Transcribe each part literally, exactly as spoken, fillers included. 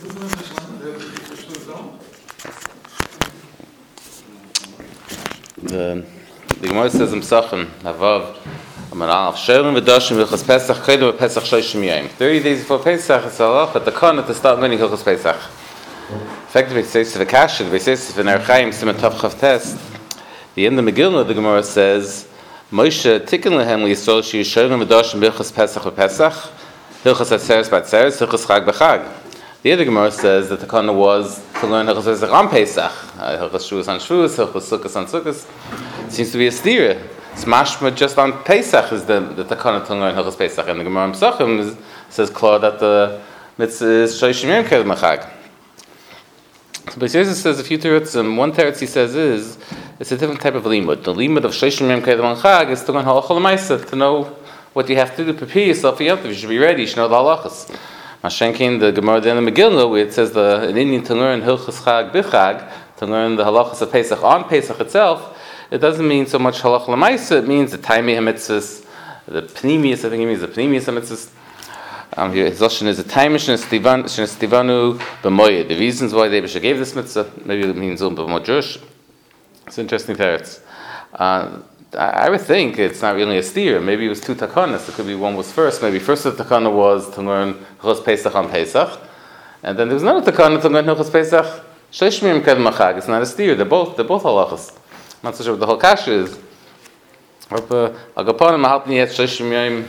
The the Gemara says in Pesachim, Havav, Amaraf, Sherim v'Dashim v'Chas Pesach, Chedem v'Pesach Shloshim Yom. Thirty days before Pesach, it's halach at the Kana to start learning Hilchos Pesach. Effectively, it says to the Kasha, it says to the Nerchaim, Siman Tav Chav Tes. The end of the Megillah, the Gemara says, Moshe tikkun lehem liyisrael she'Sherim v'Dashim v'Chas Pesach v'Pesach, Hilchos Atzeres b'Atzeres, Hilchos Chag b'Chag. The other Gemara says that the Kana was to learn Hilchos Pesach on Pesach, Hilchos Shavuos on Shavuos, Hilchos Sukkos on Sukkos. It seems to be a stira. It's mashma just on Pesach is the the Takana to learn Hilchos Pesach, and the Gemara in Pesachim says clear that the mitzvah is Shloshim Yom Kedem Chag. So Beisyosef says a few teretz, and one teretz he says is it's a different type of limud. The limud of Shloshim Yom Kedem Chag is to learn Halacha L'Maisa, to know what you have to do to prepare yourself for Yom Tov. You should be ready. You should know the halachas. Mashenkin, the Gemara in the Megillah, where it says the in Indian to learn Hilchos Chag B'Chag, to learn the halachas of Pesach on Pesach itself, it doesn't mean so much halach l'maisa. It means the taimei hamitzvahs, the pnimius. I think it means the pnimius hamitzvahs. Um, his lashon is the taimei shenestivanu b'moyed. The reasons why the Eibusha gave this mitzvah, maybe it means um b'modrush. It's interesting teretz. Uh, I would think it's not really a steer. Maybe it was two takanas. It could be one was first. Maybe first the takana was to learn Hilchos Pesach on Pesach, and then there was another takana to learn Hilchos Pesach Shloshim Yom Kedem Chag. It's not a steer. They're both they're both halachas. I'm not so sure what the whole kasha is. Agaponim mahalpni yet Shloshim Yom.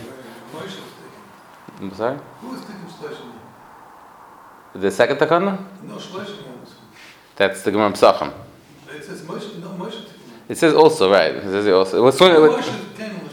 I'm sorry. Who is taking Shloshim Yom? The second takana? No Shloshim Yom. That's the Gemara Pesachim. It says Moshe. No Moshe. It says also, right? It says it also. It was Moshe came on Moshe.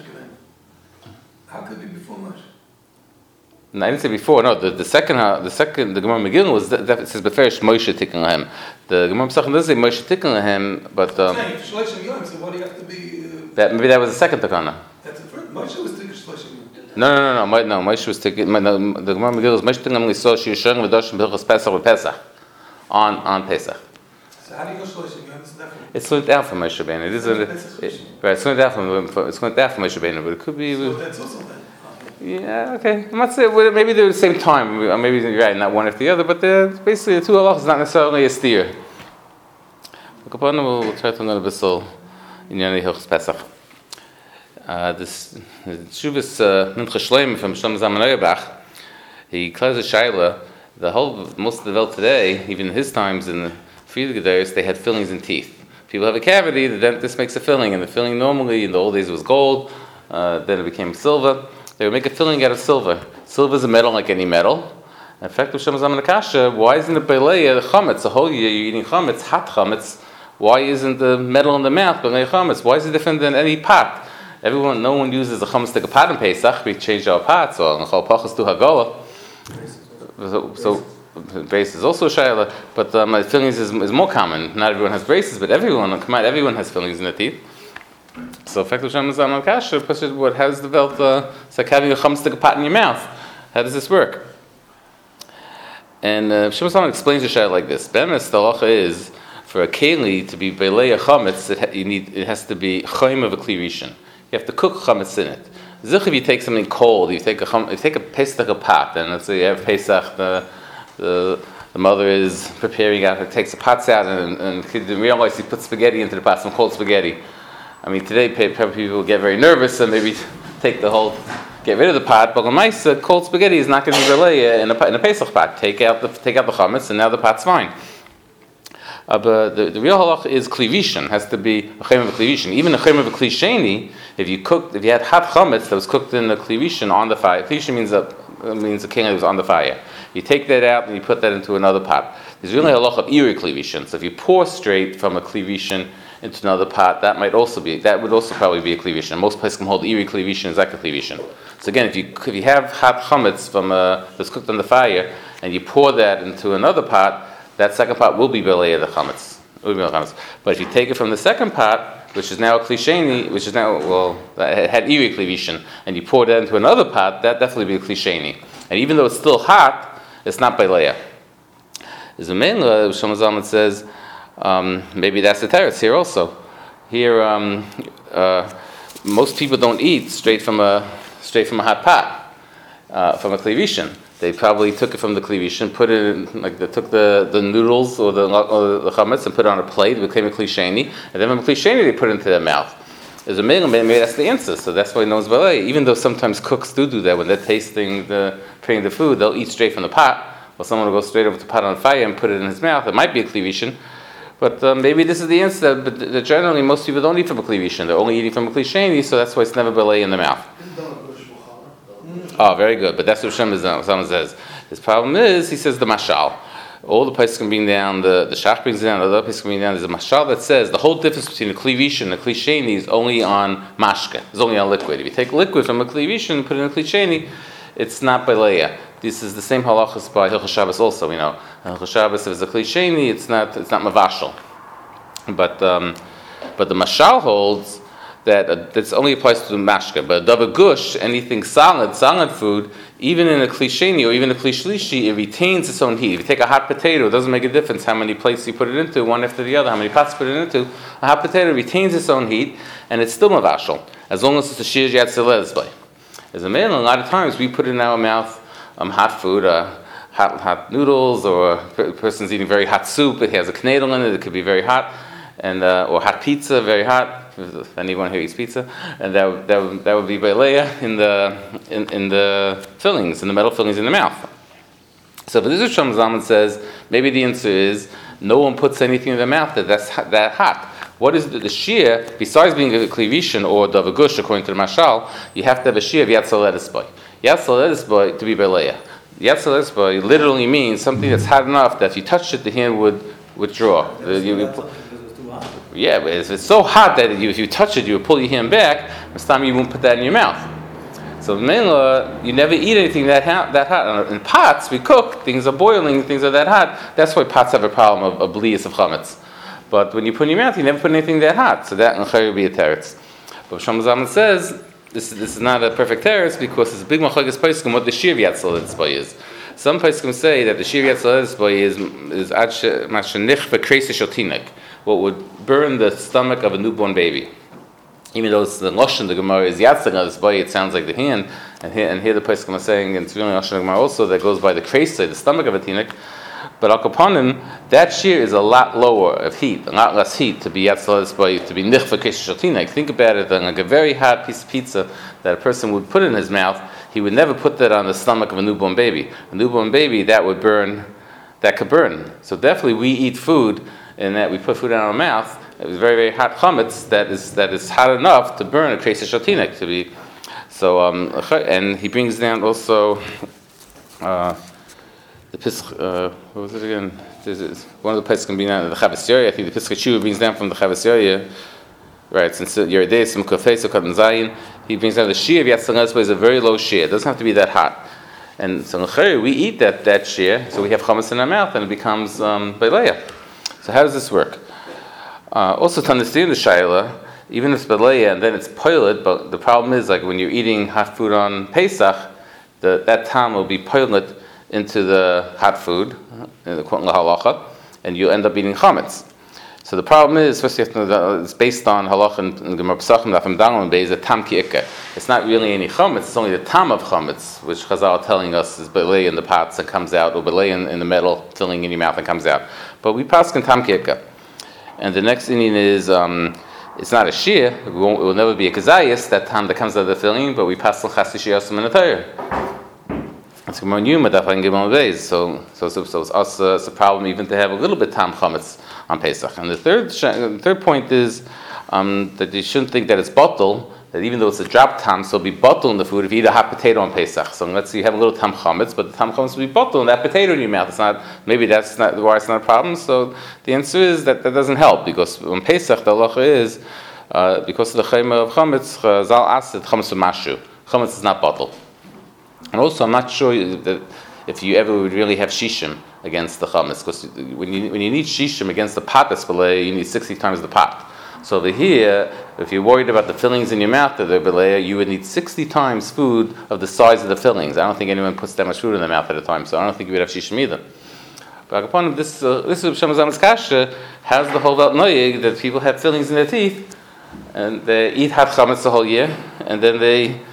How could it be before Moshe? No, I didn't say before. No, the, the second, the second, the Gemara Megillah was that it says beferish Moshe tikkun lahem. The Gemara Pesachim doesn't say Moshe tikkun lahem, but um, saying Shloshim Yom. So why do you have to be? Uh, that maybe that was the second takana. That's the first. Moshe was taking Shloshim Yom. No, no, no, no, no. Moshe was taking. No, the Gemara Megillah was Moshe tikkun lahem l'sol she'Yisharim v'Dashim b'Hilchos Pesach v'Pesach on on Pesach. So how do you go Shloshim Yom? It's definitely. It's learned out from Moshe Rabbeinu. It is a, it, right. It's learned out from it's learned out from Moshe Rabbeinu, but it could be. So that's also that. Yeah, okay. I'm not saying well, maybe they're at the same time. Maybe you're right, not one after the other, but they're basically the two halachas, not necessarily a steer. We'll try to learn a bit in Yonei Hilchos Pesach. Uh, this Shuvas Mincha Shleim from Shlomo Zalman Auerbach, he closes a shaila. The whole most of the world today, even in his times in the Friedrich Gederis, they had fillings in teeth. People have a cavity, the dentist makes a filling, and the filling normally in the old days was gold. Uh, then it became silver. They would make a filling out of silver. Silver is a metal like any metal. In fact, Shlomo Zalman Akasha, why isn't it beleya the chametz? The whole year you're eating chametz, hot chametz. Why isn't the metal in the mouth beleya chametz? Why is it different than any pot? Everyone, no one uses a chametz to a pot in Pesach. We changed our pots, or nechal pachas to hagola. So, so brace is also shayla, but um, fillings is, is more common. Not everyone has braces, but everyone, come on, everyone has fillings in the teeth. So, effective Shlomo Zalman Kasha, what how does the belt? Uh, it's like having a chametz stick a pot in your mouth. How does this work? And uh, Shlomo Zalman explains the shayla like this: Be'emes, the halacha is for a keli to be belei a chametz, it, ha- you need it has to be chayim of a kli rishon. You have to cook chametz in it. Zich if you take something cold, you take a chum, you take a pesach a pot, and let's say you have Pesach, the the the mother is preparing out, takes the pots out, and and kid didn't realize he put spaghetti into the pot, some cold spaghetti. I mean, today people get very nervous and maybe take the whole, get rid of the pot. But l'maisa, cold spaghetti is not going to be relay in a in a Pesach pot. Take out the take out the chametz, and now the pot's fine. Uh, but the, the real halach is klivishin, has to be a chem of a klivishin. Even a chem of a klisheni, if you cooked, if you had hot chametz that was cooked in a klivishin on the fire, klivishin means a means a king that was on the fire. You take that out and you put that into another pot. There's really a halach of iri klivishin. So if you pour straight from a klivishin into another pot, that might also be, that would also probably be a klivishin. Most places can hold iri klivishin as like a klivishin. So again, if you if you have hot chametz from a, that's cooked on the fire and you pour that into another pot, that second pot will be belay the chametz. But if you take it from the second pot, which is now a klisheni, which is now, well, it had iri klivishin, and you pour that into another pot, that definitely be a klisheni. And even though it's still hot, it's not belay. There's a main Shlomo Zalman says, Um, maybe that's the teretz here also. Here, um, uh, most people don't eat straight from a straight from a hot pot, uh, from a klivishin. they probably took it from the Kli Rishon, put it in, like they took the, the noodles or the, or the chametz and put it on a plate, it became a Kli Sheni, and then from a Kli Sheni they put it into their mouth. There's a male, maybe that's the answer, so that's why no one's balei. Even though sometimes cooks do do that, when they're tasting the, preparing the food, they'll eat straight from the pot, or someone will go straight over to the pot on fire and put it in his mouth. It might be a Kli Rishon. But um, maybe this is the answer, but the, the, generally most people don't eat from a Kli Rishon. They're only eating from a Kli Sheni, so that's why it's never belay in the mouth. Oh, very good. But that's what Shem says. His problem is, he says the mashal. All the places can bring down, the, the shach brings down, the other places can bring down. There's a mashal that says the whole difference between a Kli Rishon and a Kli Sheni is only on mashke. It's only on liquid. If you take liquid from a Kli Rishon and put it in a Kli Sheni, it's not beleya. This is the same halachas by Hilchos Shabbos also. You know, Hilchos Shabbos, if it's a Kli Sheni, it's not it's not mavashal. But um, but the mashal holds that uh, this only applies to the mashka. But dava gush, anything solid, solid food, even in a Kli Sheni or even a Kli Shlishi, it retains its own heat. If you take a hot potato, it doesn't make a difference how many plates you put it into, one after the other, how many pots you put it into. A hot potato retains its own heat, and it's still mavashal, as long as it's a shir yad selez by. As a man, a lot of times we put in our mouth um, hot food, uh, hot hot noodles, or a person's eating very hot soup. It has a knedel in it. It could be very hot, and uh, or hot pizza, very hot. If anyone here eats pizza, and that would, that would, that would be beleya in the in, in the fillings, in the metal fillings in the mouth. So, but this is Shlomo Zalman says maybe the answer is no one puts anything in their mouth that that's that hot. What is the, the shear, besides being a Kli Rishon or Dava Gush, according to the Mashal, you have to have a shear of Yad Saledis Boy. Yad Saledis Boy to be Beleya. Yad Saledis Boy literally means something that's hot enough that if you touched it, the hand would withdraw. The, you, you, yeah, but if it's so hot that you, if you touch it, you would pull your hand back, this time you won't put that in your mouth. So, mainly, you never eat anything that hot. That hot. In pots, we cook, things are boiling, things are that hot. That's why pots have a problem of, of blias of chametz. But when you put in your mouth, you never put anything that hot. So that will be a teretz. But Shlomo Zalman says this, this is not a perfect teretz because it's a big machlokes poskim what the shir yad saledis boy is. Some poskim say that the shir yad saledis boy is is mashenich v'kreisish otinik, what would burn the stomach of a newborn baby. Even though it's the lashon the Gemara is yad saledis boy, it sounds like the hand. And here, and here the poskim are saying, and it's really lashon the Gemara also that goes by the kreisah, the stomach of a tinik. But al kaponim, that shear is a lot lower of heat, a lot less heat to be yatzalus by to be nichva keshatina. Think about it, like a very hot piece of pizza that a person would put in his mouth, he would never put that on the stomach of a newborn baby. A newborn baby that would burn, that could burn. So definitely we eat food, and that we put food in our mouth. It was very very hot chametz that is that is hot enough to burn a keshatina to be. So um, and he brings down also. Uh, The Pisch, uh, what was it again? This is, one of the places can be down the Chavos Yair. I think the Pischei Teshuva brings down from the Chavos Yair. Right, since Yeridei, some Kafei, so Katan Zayin, he brings down the shear of Yad Saledis is a very low shear. It doesn't have to be that hot. And so we eat that, that shear, so we have chametz in our mouth, and it becomes um, beleya. So how does this work? Uh, also, to understand the shayla, even if it's beleya and then it's pilot, but the problem is like when you're eating hot food on Pesach, the, that time will be pilot into the hot food, in the halacha, and you end up eating chametz. So the problem is, first you have to know, it's based on halacha and Gemara Pesachim, Dafim Dalman Beis, a tam ki ikke. It's not really any chametz; it's only the tam of chametz, which Chazal are telling us is belay in the pots and comes out, or belay in, in the metal filling in your mouth and comes out. But we pass in tam ki ikke. And the next inyan is, um, it's not a shir; it, won't, it will never be a kazayis, that tam that comes out of the filling, but we pass l'chas yishiyasum in the Torah. It's Gemara Yuma that I can give on the So, so, so, so it's also it's a problem even to have a little bit tam chametz on Pesach. And the third, the third point is um, that you shouldn't think that it's bottle. That even though it's a drop tam, so it'll be bottle in the food if you eat a hot potato on Pesach. So let's say you have a little tam chametz, but the tam chametz will be bottle in that potato in your mouth. It's not. Maybe that's not why it's not a problem. So the answer is that that doesn't help because on Pesach the halacha is uh, because of the chayma of chametz zal asid chametz mashu. Chametz is not bottle. And also, I'm not sure that if you ever would really have shishim against the chametz, because when you when you need shishim against the pot that's belay, you need sixty times the pot. So over here, if you're worried about the fillings in your mouth that they're belay, you would need sixty times food of the size of the fillings. I don't think anyone puts that much food in their mouth at a time, so I don't think you would have shishim either. But upon this, uh, this is Shlomo Zalman's kasha has the whole about noyig that people have fillings in their teeth, and they eat hot chametz the whole year, and then they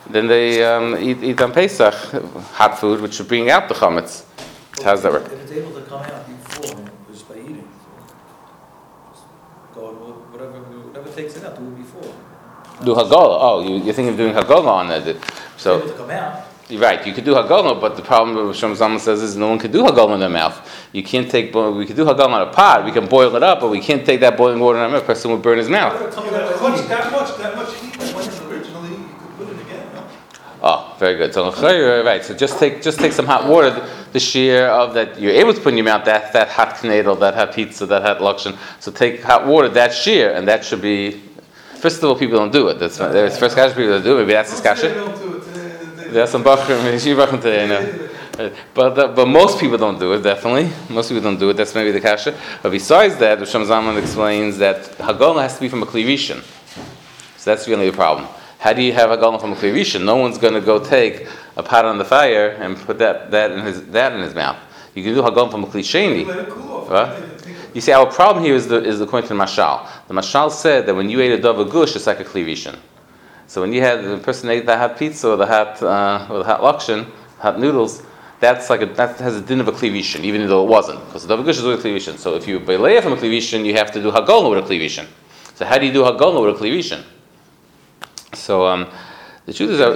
then they um, eat, eat on Pesach hot food, which would bring out the chametz. How does that work? If it's able to come out before, just by eating, so just go whatever whatever takes it out, do it before. Do Hagolah. Oh, you, you're thinking of doing Hagolah on it. So, it's able to come out. You're right, you could do Hagolah, but the problem with Shem Zalman says is no one can do Hagolah in their mouth. You can't take, we could do Hagolah on a pot, we can boil it up, but we can't take that boiling water in our mouth. A person would burn his mouth. That much, that much, that much heat that went in originally, you could put it again, no? Oh, very good. So, right, so just take just take some hot water, the, the shear of that you're able to put in your mouth, that, that hot knedel, that hot pizza, that hot lakshan. So take hot water, that shear, and that should be, first of all, people don't do it. That's, there's first kasha people that do it, maybe that's the kasha. There's some bachrim today, I know. But uh, but most people don't do it. Definitely, most people don't do it. That's maybe the kasha. But besides that, Shem Zalman explains that Hagolah has to be from a klivishin. So that's really the problem. How do you have Hagolah from a klivishin? No one's going to go take a pot on the fire and put that that in his that in his mouth. You can do Hagolah from a klisheni. Right? You see, our problem here is the is according to the mashal. The mashal said that when you ate a dova gush, it's like a klivishin. So when you had the person ate the hot pizza or the hot uh, or the hot lakshan, hot noodles, that's like a, that has a din of a klivishin, even though it wasn't, because the davagush is with a klivishin. So if you belay from a klivishin, you have to do hagolah with a klivishin. So how do you do hagolah with a klivishin? So um, the truth is that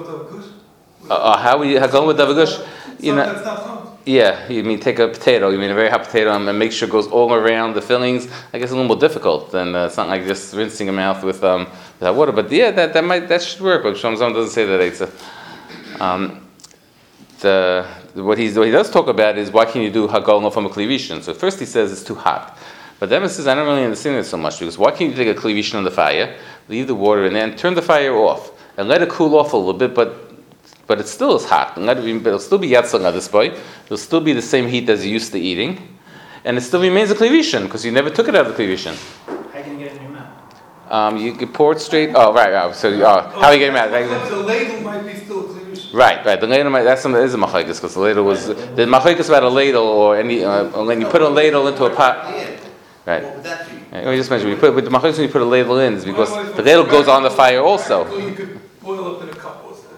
uh, uh, how we hagolah with davagush, you know. Yeah, you mean take a potato, you mean a very hot potato, and make sure it goes all around the fillings. I guess a little more difficult than uh, something like just rinsing a mouth with um, that water. But yeah, that, that might that should work. But Shem Zalman doesn't say that. It's a, um, the what he's what he does talk about is why can you do hagolah from a klivishin? So first he says it's too hot, but then he says I don't really understand it so much because why can't you take a klivishin on the fire, leave the water in there, and turn the fire off and let it cool off a little bit, but. But it still is hot. It'll still be yatzal at this point. It'll still be the same heat as you used to eating, and it still remains a klivishin because you never took it out of the klivishin. How can you get it in your mouth? Um, you can pour it straight. Oh, right, right. So, uh, how are you getting it out? The ladle might be still a klivishin. Right, right. The ladle might. That's some. Is a machlekes because the ladle was the machlekes about a ladle or any. Uh, when you put a ladle into a pot. Right. What would that be? Right, let me just mention. When you put with the machlekes when you put a ladle in is because the ladle goes on the fire also. So you could boil up in a cup or something.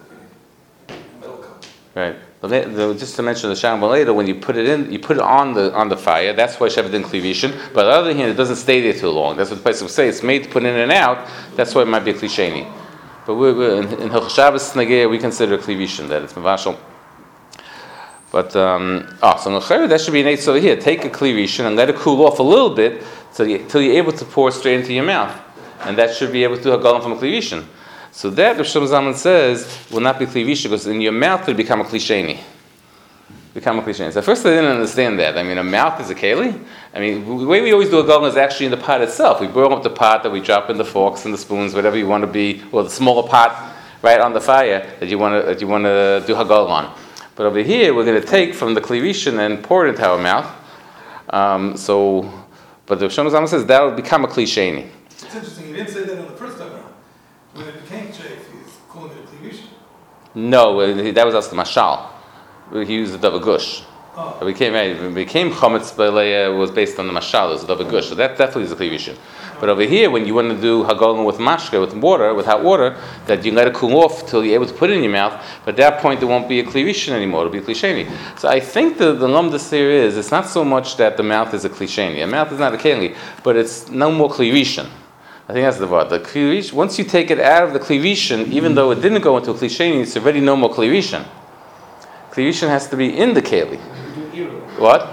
Right. The, the, just to mention the sham later, when you put it in, you put it on the on the fire. That's why shevet din klivishin. But on the other hand, it doesn't stay there too long. That's what the Pesach say. It's made to put in and out. That's why it might be a klisheni. But we're, we're, in, in Hilchos Shabbos Nagir, we consider klivishin that it's mevashal. But um, oh, so that should be an eight over here. Take a klivishin and let it cool off a little bit till you till you're able to pour it straight into your mouth, and that should be able to do hagolah from a klivishin. So that, Rosh Zalman says, will not be klivisha because in your mouth it will become a klisheni. Become a klisheni. So first I didn't understand that. I mean, a mouth is a keli. I mean, the way we always do a hagolah is actually in the pot itself. We boil up the pot that we drop in the forks and the spoons, whatever you want to be, or the smaller pot right on the fire that you want to that you want to do hagolah on. But over here we're going to take from the klivishin and pour it into our mouth. Um, so, but the Rosh Zalman says that will become a klisheni. It's interesting. You didn't say that on the first time around. When it became treif, he's calling it a klivishin. No, that was us the mashal. He used the dava gush. Oh. It became it became chametz b'leia was based on the mashal. It was the dava gush, so that definitely is a klivishin. Oh. But over here, when you want to do hagolah with mashke, with water, with hot water, that you let it cool off till you're able to put it in your mouth. But at that point, it won't be a klivishin anymore. It'll be a klisheni. So I think the the lumdus here is it's not so much that the mouth is a klisheni. The mouth is not a keli, but it's no more klivishin. I think that's the word. The klivish, once you take it out of the klivishin, even though it didn't go into a klisheni, it's already no more klivishin. Klivishin has to be in the keli. What?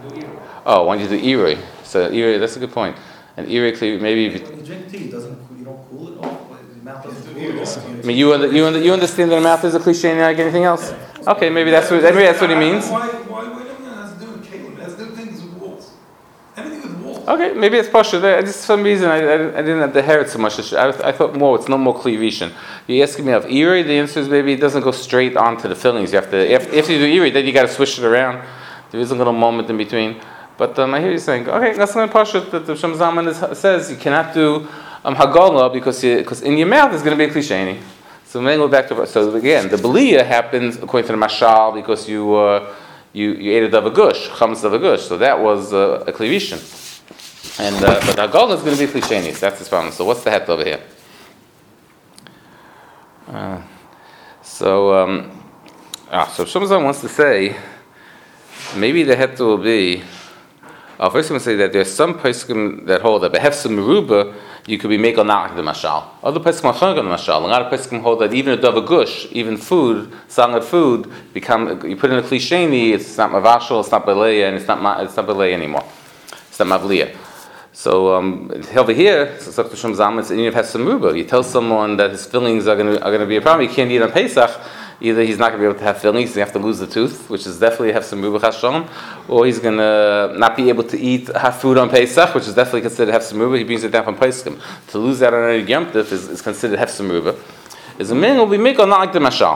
Oh, when you do irui. So irui, that's a good point. And irui, klivish, maybe. When you drink tea, doesn't you don't cool it off? The mouth doesn't cool it off. I mean, you you you understand that the mouth is a klisheni like anything else? Okay, maybe that's what maybe that's what he means. Why why why don't it has to do with kelim? It has to do things with walls. Anything with walls. Okay, maybe it's partial. Just for some reason I, I, I didn't have the hair so much. I, I thought more. It's no more klivishin. You're asking me of irui. The answer is maybe it doesn't go straight onto the fillings. You have to if if you do irui, then you got to switch it around. There is a little moment in between. But um, I hear you saying, okay, that's not partial. That the Shem Zalman says you cannot do um, hagolah because because in your mouth is going to be a klisheni. So then go back to so again the belia happens according to the mashal because you uh, you you ate a dava gush, chametz dava gush. So that was uh, a klivishin. And uh, but hagolah is going to be klisheni. So that's his problem. So what's the het over here? Uh, So, um, ah, so Shomzam wants to say, maybe the heter will be. Uh, first, I'm going to say that there's some poskim that hold that behefsa meruba you could be make on not the mashal. Other poskim are chang on the mashal. A lot of poskim hold that even a dava gush, even food, sangad food, become you put in a klisheni, it's not mavashal, it's not beleya, and it's not ma, it's not beleya anymore. It's not mavliya. So um, over here, so Doctor Shom Zalman, it's in hefsa meruba. You tell someone that his fillings are going to are going to be a problem. He can't eat on Pesach. Either he's not going to be able to have fillings, so you have to lose the tooth, which is definitely have some ruba chashon, or he's going to not be able to eat, have food on Pesach, which is definitely considered have some ruba. He brings it down from Pesachim. To lose that on any Yom Tov is, is considered have some ruba. Is a man will be make or not like the mashal.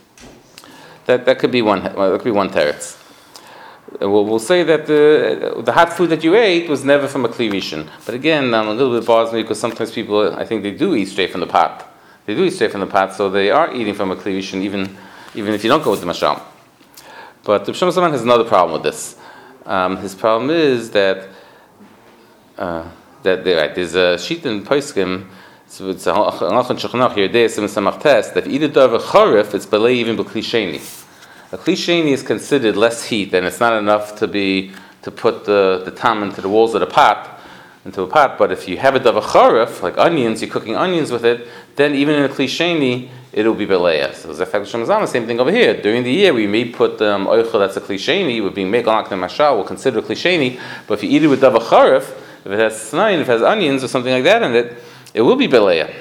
That that could be one. Well, that could be one teretz. We'll, we'll say that the the hot food that you ate was never from a kli rishon. But again, um, a little bit bothers me because sometimes people, I think they do eat straight from the pot. They do eat straight from the pot, so they are eating from a kli rishon, even even if you don't go with the mashal. But the Shom Zaman has another problem with this. Um, his problem is that uh, that they, right, there's a sheet in Poskim. So it's a halachon shechanach here. There's some samach test that either davar charif, it's belay even b'kli sheni. A kli sheni is considered less heat, and it's not enough to be to put the the tam into the walls of the pot. Into a pot, but if you have a davar charif, like onions, you're cooking onions with it, then even in a kli sheni, it'll be beleya. So it's effect Shemazam, the same thing over here. During the year, we may put um, oichel that's a kli sheni, we're being make on the mashal, we'll consider a kli sheni, but if you eat it with davar charif, if it has snayin, if it has onions or something like that in it, it will be beleya.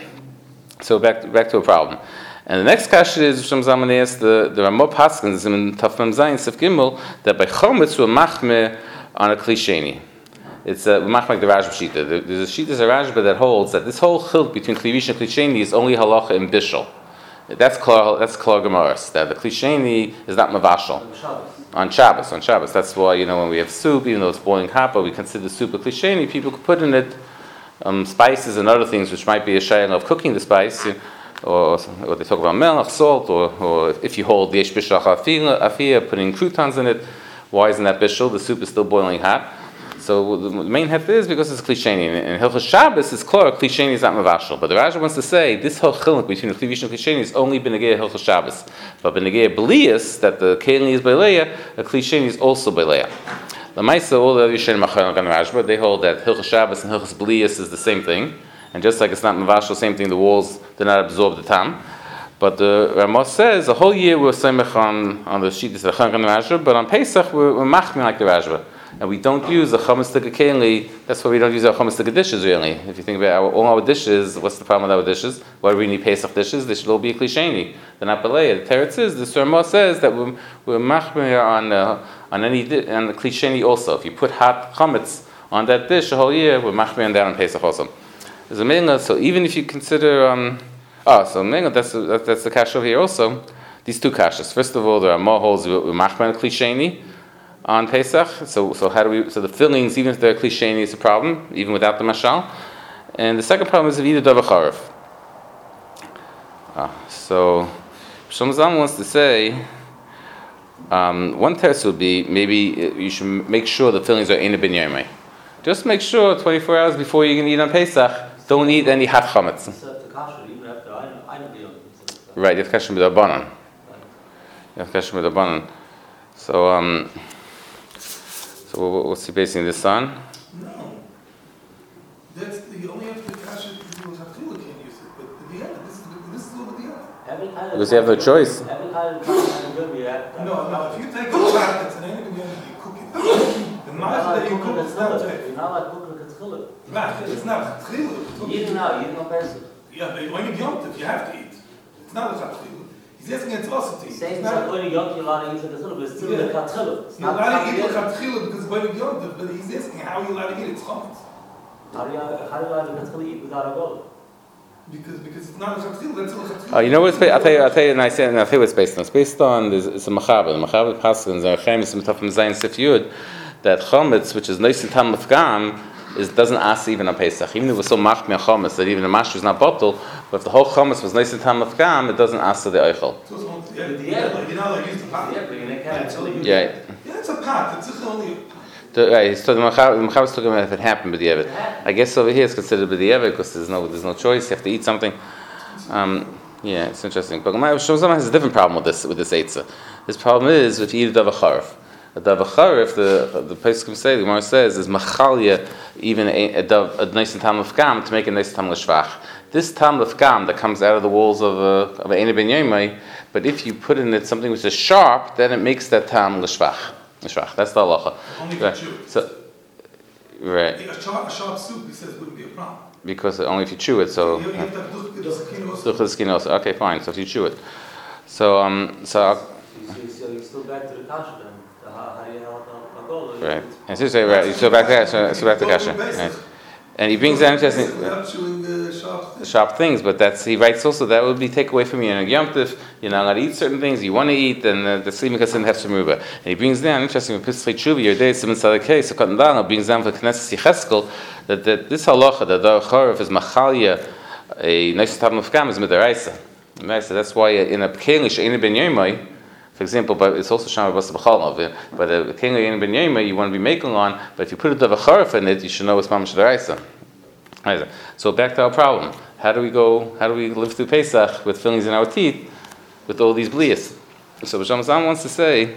So back to, back to a problem. And the next kasha is Shemazam asks the the Ramah Paskins in Tafmem Zayin Sif Gimel that by chometz will machme on a kli sheni. It's a machmak the Rashba Shita. There's a Shita a Rashba that holds that this whole chilk between Kli Rishon and Kli Sheni is only halacha and bishul. That's klar. That's klar gemaras. That the Kli Sheni is not mavashal on Shabbos. On Shabbos. That's why you know when we have soup, even though it's boiling hot, but we consider soup a Kli Sheni. People could put in it um, spices and other things, which might be a shayla of cooking the spice, or, or they talk about melach, salt, or, or if you hold yesh bishach afiyah, putting croutons in it. Why isn't that bishul? The soup is still boiling hot. So the main heter is because it's klisheni, and Hilchos Shabbos is clear. Klisheni is not mavashal, but the Rashi wants to say this whole chiluk between the Kli Rishon and klisheni is only benegei Hilchos Shabbos, but benegei belias that the keli is beleya, the klisheni is also beleya. The Maisa, all the other Yishen Machar and Rashba, they hold that Hilchos Shabbos and Hilchos Belias is the same thing, and just like it's not mavashal, same thing. The walls do not absorb the tam. But the Ramos says the whole year we're semech on on the sheet is the Chankan Rashba, but on Pesach we're, we're machmin like the Rashba. And we don't use a chametz tika keli. That's why we don't use our chametz tika dishes, really. If you think about our, all our dishes, what's the problem with our dishes? Why do we need Pesach dishes? They should all be a klisheni. They're not beleya. The teretz is, the Surah says that we're, we're machmir on, uh, on any di- on the klisheni also. If you put hot chametz on that dish the whole year, we're machmir on that on Pesach also. There's a minga, so even if you consider, um, oh, so minga, that's, that's, that's the kasha over here also. These two kashas. First of all, there are more holes, we're machmir on klisheni on Pesach, so so how do we? So the fillings, even if they're klisheni, is a problem, even without the mashal. And the second problem is if either davar charif. Uh, so Shom Zalman wants to say um, one test would be maybe you should make sure the fillings are ein ben yomei. Just make sure twenty-four hours before you're going to eat on Pesach, don't eat any hot chametz. Right, you have kasher midabanan. You have kasher midabanan. So um. So what's he basing this on? No. That's the, you only have to cash it if you have two, can't use it. But the other, this is this is over the other. Because you have no choice. No, no. If you take a pot that's an enemy, you cook it. The knife that you cook is not right. You're not like cooking a tzchillah. Right, it's not tzchillah. You know, you know basic. Yeah, but when you yom tov, you have to eat. It's not a tzchillah. He's asking atrocity. Saying that when you're young, you're allowed to use it as but it's still Yeah. the katzillah. You're allowed to eat the tzchillah because when you yom tov, but he's asking how are you allowed to eat it chametz? How do you how do you allow the katzillah eat without a goal? Because because it's not a tzchillah, that's a tzchillah. Oh, you know what it's based? I'll tell you. I'll tell you. And I say, and I'll tell you what it's based on. It's based on. There's, it's a machaber. The machaber paskins are chemis mitafim zayin sif yud that chametz, which is nice and tam mafgam, is doesn't ask even on Pesach. Even if it was so machmi on chametz that even the mashur is not bottle, but if the whole chametz was nice and tam mafgam, it doesn't ask to the eichel. Yeah, you know, like use the pot. Yeah, but you can't. Yeah. Yeah, it's a pot. It's only. The, right, so the machaber is talking about if it happened with the evet. I guess over here it's considered with the evet because there's no there's no choice. You have to eat something. Um, Yeah, it's interesting. But my Shlomo has a different problem with this with this eitzah. His problem is if you eat a davar charif. A davar charif, the the Pesachim say, the Gemara says, is machalya even a a, a, a nice tam of gam to make a nice tam l'shvach. This tam of gam that comes out of the walls of a of a ben yomai, but if you put in it something which is sharp, then it makes that tam l'shvach. L'shvach. That's the halacha. Only if Right. you chew it. So, right. A sharp, a sharp soup, he says, wouldn't be a problem. Because only if you chew it. So. You you have to have duch- the sakina also. Duch the also. Okay, fine. So if you chew it. So um so. I'll, So you- so you're still back to the kasha then. The How how do you help a goal? Right. And so say right. So back there. So, so back to kasha. Right. And he brings down interesting Without chewing the sharp thing. sharp things, but that's he writes also that would be take away from you in a Yom Tov. You're not allowed to eat certain things you want to eat, and uh, the sleeping kasin has to move. And he brings down interesting with Pesach Tshuva your day some inside the case. So cutting down, it brings down for Knesset Yecheskel that that this halacha that the Chorif is machalya a nice tam of gam is midaraisa. So that's why in a kelish in a ben yomai. For example, but it's also Shama Basa B'chalov. But a king of Ben Yoma, you want to be making on, but if you put a davar charif in it, you should know it's mamash d'oraisa. So back to our problem. How do we go, how do we live through Pesach with fillings in our teeth, with all these blias? So B'Shem Zam wants to say,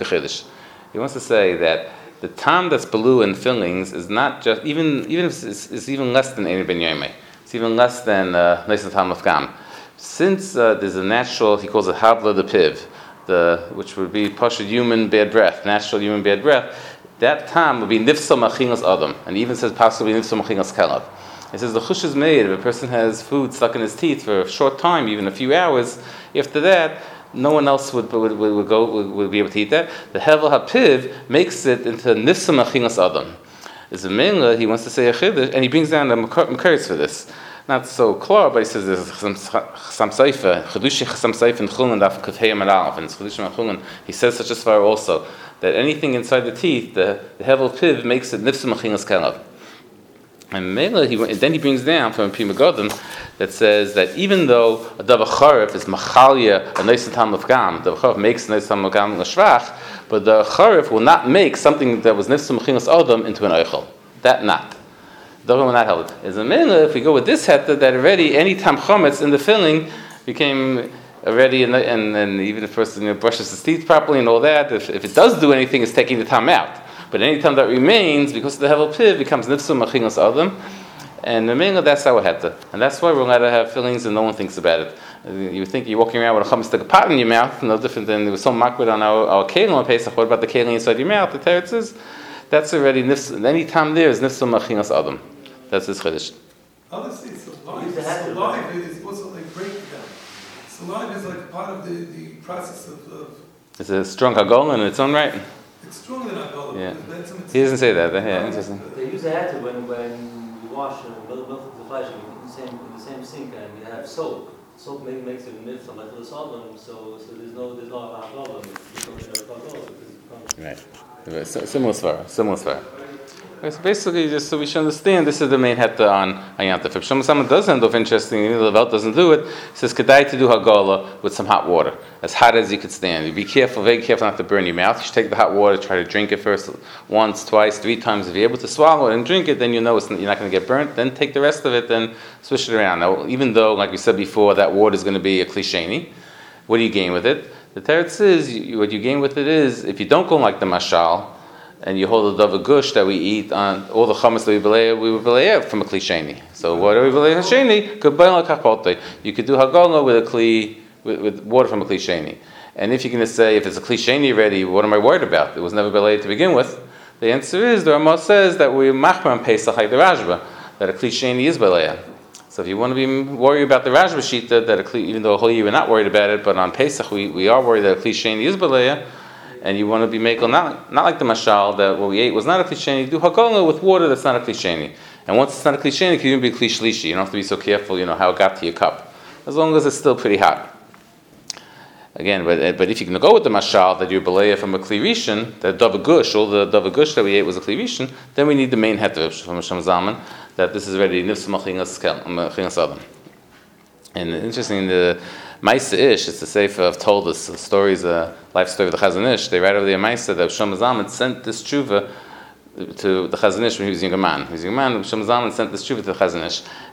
he wants to say that the tam that's below in fillings is not just, even even if it's, it's even less than Ein Ben Yoma. It's even less than Neis Tam of Gam. Since uh, there's a natural, he calls it Havla the Piv, the which would be Pasha human bad breath, natural human bad breath, that time would be Nifsa Machingas Adam, and he even says possibly Nifsa Machingas Kelav. He says the chush is made if a person has food stuck in his teeth for a short time, even a few hours. After that, no one else would would, would, would go would, would be able to eat that. The Hevel HaPiv makes it into Nifsa Machingas Adam. Is a Mela, he wants to say a chiddush, and he brings down the Makaris for this. Not so clear, but he says there's some some seifa, chedushi some seifa in chulin daf kafhei amalaf, and chedushi chulin. He says such as far also that anything inside the teeth, the, the hevel piv makes it nifsa machingas kelav. And Mela, he then he brings down from Pri Megadim that says that even though a davar charif is machalya a nice tam of gam, the charif makes a nice tam of gam l'shvach, but the charif will not make something that was nifsa machingas adam into an eichel. That not. The will not help. Is a minute if we go with this heta that already any tam chometz in the filling became already, and and, and even if the person you know, brushes his teeth properly and all that, if, if it does do anything, it's taking the tam out. But any time that remains, because of the hevel piv, becomes nifsu machingas adam, and the minute that's our heta, and that's why we're allowed to have fillings and no one thinks about it. You think you're walking around with a chametz stick pot in your mouth, no different than there was some makwid on our our kelim on Pesach. What about the kelim inside your mouth? The teretz is that's already nifsu. Any time there is nifsu machingas adam. That's his chiddush. Honestly, saliva, saliva is also like breaking down. Saliva is like part of the, the process of, of. It's a strong hagol in its own right. It's stronger than alcohol. Yeah. He doesn't say that. Yeah, interesting. They use a hat when when you wash and milk milk the flesh in the same in the same sink and you have soap. Soap make, makes it nif some like the sodom, so so there's no there's no alcohol. Right. Similar svara. Similar svara. So basically, just so we should understand, this is the main heta on Ayantif. If someone does end up interesting, even the Velt doesn't do it, he says, Kedai to do Hagala with some hot water, as hot as you could stand. You be careful, very careful not to burn your mouth. You should take the hot water, try to drink it first, once, twice, three times. If you're able to swallow it and drink it, then you know it's, you're not going to get burnt. Then take the rest of it, then swish it around. Now, even though, like we said before, that water is going to be a klisheni, what do you gain with it? The teretz is, you, what you gain with it is, if you don't go like the mashal, and you hold the davar gush that we eat on all the chametz that we belay, we would belay from a kli sheni. So what do we belay sheni? You could do hagala with a kli with, with water from a kli sheni. And if you're going to say if it's a kli sheni ready, what am I worried about? It was never belayed to begin with. The answer is the Ramah says that we machmer on Pesach like the Rashba, that a kli sheni is belay. So if you want to be worried about the Rashba shita, that a kli, even though a whole year we're not worried about it, but on Pesach we, we are worried that a kli sheni is belay. And you want to be makel not not like the mashal that what we ate was not a klisheni. Do hagala with water that's not a klisheni. And once it's not a klisheni, it can even be klishlishi. You don't have to be so careful, you know, how it got to your cup, as long as it's still pretty hot. Again, but but if you can go with the mashal that you're belaya from a klirishin, that davar gush, all the davar gush that we ate was a klirishin, then we need the main heter from Hashem Zalman that this is already nifs machingas adam. And interesting, the Maisa Ish, it's a sefer of told us stories, a life story of the Chazon Ish. They write over the Maisa that Shlomo Zalman sent this tshuva to the Chazon Ish when he was a younger man. He was a younger man, Shlomo Zalman sent this tshuva to the Chazon Ish.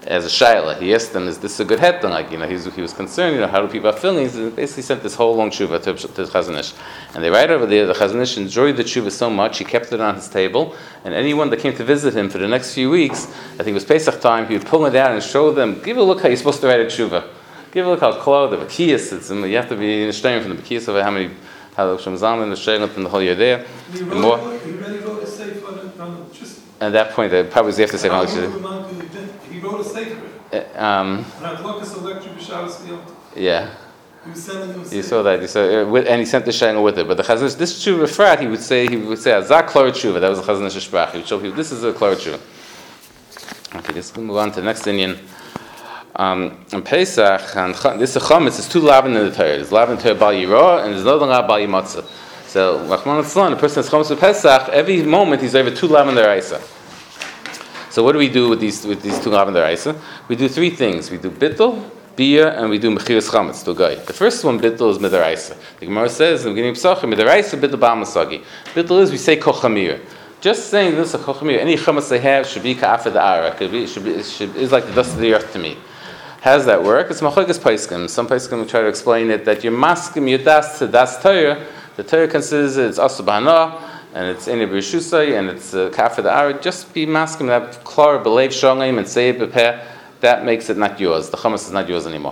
as a shaila. He asked them, "Is this a good head?" Like, you know, he was, he was concerned. You know, how do people have feelings? And basically sent this whole long tshuva to, to the Chazon Ish. And they write over there, the Chazon Ish enjoyed the tshuva so much, he kept it on his table. And anyone that came to visit him for the next few weeks, I think it was Pesach time, he would pull it out and show them, give a look how you're supposed to write a tshuva. Give a look how close the Bakiyas. It's you have to be in a strain from the Bakiyas of how many how Shem Zalman the Shaylat and the whole year there. He The more, wrote, he really wrote a sefer on the just. at that point, they probably have to say, how much He wrote a sefer. um, And I'd look at lecture b'Shabbos Yom Tov. yeah. He was sending him. You saw that. You saw, uh, with, and he sent the Shayla with it. But the Chazon Ish, this tshuva frat, he would say, he would say, Azak Klor Tshuva. That was the Chazon Ish Sprach. He would show people, this is a Klor Tshuva. Okay, let's move on to the next Indian. Um, on Pesach, and this is a chametz. There's two lavin in the Torah. There's lavin in the Torah bal yirah, and there's another lavin bal yimatzah. So, Rachman Litzlan, the person that's chametz with Pesach, every moment he's over two lavin deraisa. So, what do we do with these with these two lavin deraisa? We do three things. We do bittul, bia, and we do mechiras chametz to a guy. The first one, bittul, is midaraisa. The Gemara says in the beginning of Pesach, midaraisa bittul ba'al masagi. Bittul is we say kochamir. Just saying this a kochamir, any chametz they have should be ka'afed da'ara. It should be it should is like the dust of the earth to me. How does that work? It's machlokes paiskim. Some paiskim try to explain it that you're maskim your das to das Torah. The Torah considers it, it's asu b'hana, and it's eni b'rishusay, and it's kafir da'ara. Just be maskim that klar b'leiv shongim and say it b'peh. That makes it not yours. The chametz is not yours anymore.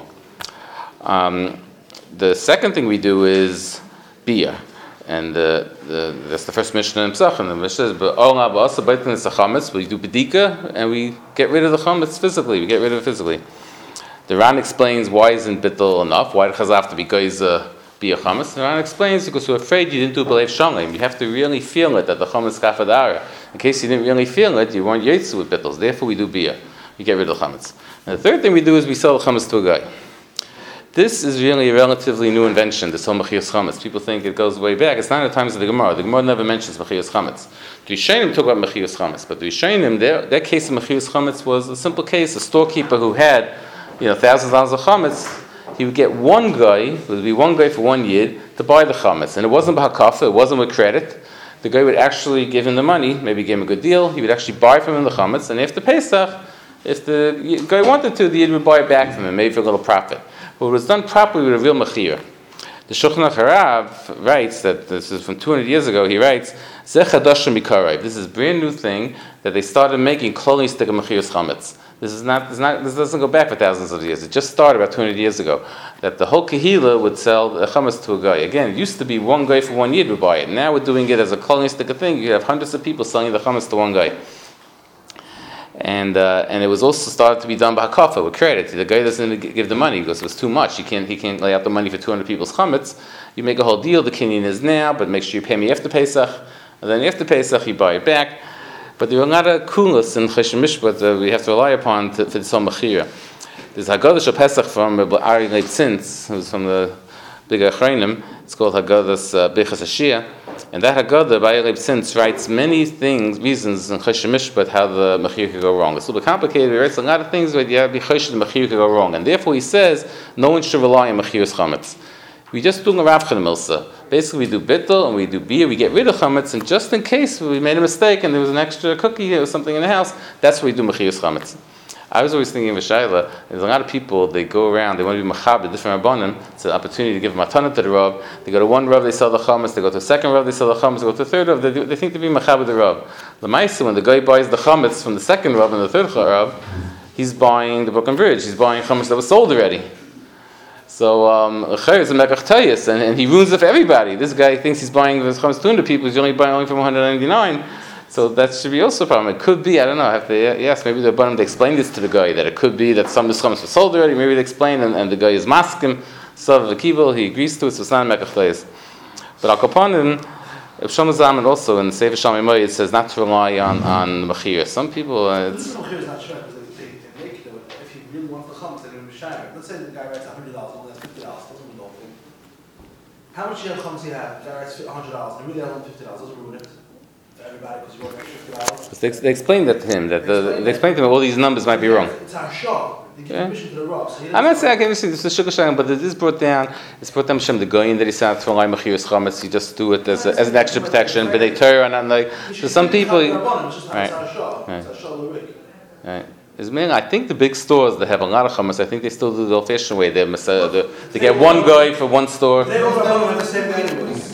Um, the second thing we do is bia, and the, the, that's the first Mishnah in Pesach. And the Mishnah is b'olam b'asa b'aitin is a chametz. We do bedika, and we get rid of the chametz physically. We get rid of it physically. The Ran explains why isn't bittul enough? Why does it have to be geiza be a chametz? The Ran explains because we're afraid you didn't do b'leiv shongim. You have to really feel it that the chametz kafed ara. In case you didn't really feel it, you weren't yetzu with bittles. Therefore, we do bia. You get rid of the chametz. And the third thing we do is we sell the chametz to a guy. This is really a relatively new invention. This whole mechias chametz. People think it goes way back. It's not in the times of the Gemara. The Gemara never mentions mechias chametz. The Rishonim talk about mechias chametz, but the Rishonim, their, their case of mechias chametz was a simple case. A storekeeper who had you know, thousands of dollars of chametz, he would get one guy, it would be one guy for one yid, to buy the chametz. And it wasn't b'hakafa, it wasn't with credit. The guy would actually give him the money, maybe give him a good deal, he would actually buy from him the chametz, and after Pesach, if the guy wanted to, the yid would buy it back from him, maybe for a little profit. But it was done properly with a real mechir. The Shulchan Aruch writes, that this is from two hundred years ago, he writes, Zeh chadash mikarav. This is a brand new thing that they started making clothing stick of mechiras chametz. This is not, this is not. This doesn't go back for thousands of years. It just started about two hundred years ago. That the whole kahila would sell the chametz to a guy. Again, it used to be one guy for one yid would buy it. Now we're doing it as a clothing stick of thing. You have hundreds of people selling the chametz to one guy. And uh, and it was also started to be done by hakafa with credit. The guy doesn't give the money because it was too much. He can't he can't lay out the money for two hundred people's chametz. You make a whole deal. The kinyan is now, but make sure you pay me after Pesach. And then after Pesach, you buy it back. But there are a lot of kulas in Chesed Mishpat that we have to rely upon to, for this whole mechira. There's Haggadah Shel Pesach from Ari Leitzins, who's from the big Achreinim. It's called Haggadah Bechas Hashia. And that Haggadah by Ari Leitzins writes many things, reasons in Chesed Mishpat how the mechira could go wrong. It's a little bit complicated. He writes a lot of things where you have to be chesed the mechira could go wrong. And therefore he says no one should rely on mechiras chametz. We just do a Rav Chaim Milsa. Basically, we do bittul and we do beer. We get rid of chametz, and just in case we made a mistake and there was an extra cookie or something in the house, that's where we do mechiras chametz. I was always thinking of a shayla. There's a lot of people, they go around, they want to be machab, different rabbanim. It's an opportunity to give matana to the rav. They go to one rav, they sell the chametz. They go to a second rav, they sell the chametz. They go to a third rav, they, do, they think to be machab with the rav. The ma'aseh, when the guy buys the chametz from the second rav and the third rav, he's buying the Brooklyn Bridge. He's buying chametz that was sold already. So, um, is a mekach and, and he ruins it for everybody. This guy thinks he's buying this chametz two hundred people, he's only buying only from one hundred ninety-nine. So that should be also a problem. It could be, I don't know, I have to, yes, maybe the bottom they explain this to the guy, that it could be that some of the chametz was sold already, maybe they explain, and, and the guy is maskim, so the kibul, he agrees to it, so it's not a mekach. But al kapanim, If Shlomo Zalman also in Sefer Shalom Moed, it says not to rely on on mechira. Some people, uh, it's. Mechira is not sure because they, they, they make it. If you really want the chametz, they're going to be shire. Let's say the guy writes a hundred dollars, and that's fifty dollars. Doesn't mean nothing. How much of chametz you have? The guy writes a hundred dollars, and really only fifty dollars. Doesn't ruin it for everybody because you want extra fifty dollars. They, they explained that to him. That the, they explained to him all these numbers might be wrong. It's our show. They give permission to the Rav. So I'm not saying I can see this is sugar shayim, but it is brought down. It's brought down Shem the Goyin that he said to rely mechiras chametz. You just do it as, a, as an extra protection. But they turn and like so some people. It's just Right. our show. Right. It's our show. Right. Is meaning, I think the big stores that have a lot of chametz, I think they still do the old-fashioned way. They they get one guy for one store. They don't have the same guy anyways.